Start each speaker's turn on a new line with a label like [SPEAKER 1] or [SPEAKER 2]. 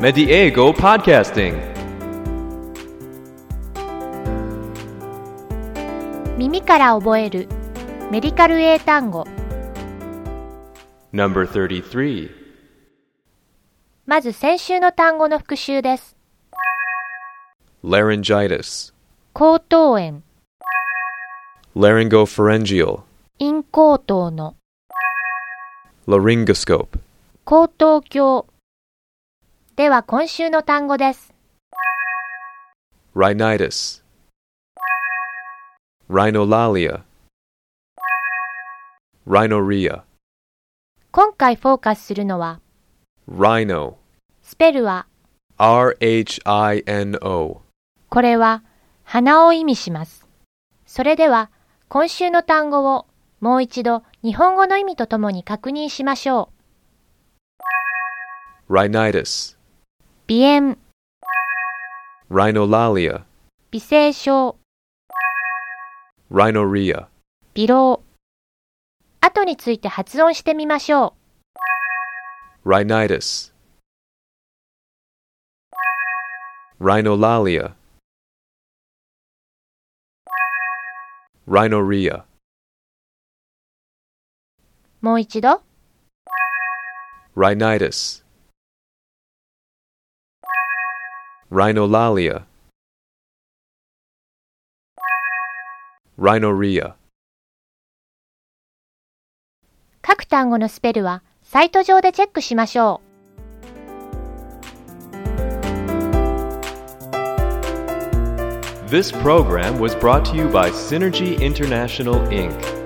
[SPEAKER 1] Mediego Podcasting.
[SPEAKER 2] 耳から覚えるメディカル英単語。
[SPEAKER 1] No.33
[SPEAKER 2] まず先週の単語の復習です。
[SPEAKER 1] Laryngitis
[SPEAKER 2] 喉頭炎、
[SPEAKER 1] Laryngopharyngeal
[SPEAKER 2] 咽喉頭の、
[SPEAKER 1] Laryngoscope
[SPEAKER 2] 喉頭鏡。では今週の単語です。
[SPEAKER 1] Rhinitis Rhinolalia Rhinorrhea
[SPEAKER 2] 今回フォーカスするのは
[SPEAKER 1] Rhino
[SPEAKER 2] スペルは
[SPEAKER 1] R-H-I-N-O
[SPEAKER 2] これは鼻を意味します。それでは今週の単語をもう一度日本語の意味とともに確認しましょう。
[SPEAKER 1] Rhinitis
[SPEAKER 2] 鼻炎、
[SPEAKER 1] Rhinolalia
[SPEAKER 2] 微声症、
[SPEAKER 1] Rhinorrhea
[SPEAKER 2] 微漏。後について発音してみましょう。
[SPEAKER 1] Rhinitis Rhinolalia Rhinorrhea
[SPEAKER 2] もう一度。
[SPEAKER 1] Rhinitis Rhinolalia Rhinorrhea
[SPEAKER 2] 各単語のスペルはサイト上でチェックしましょう。
[SPEAKER 1] This program was brought to you by Synergy International, Inc.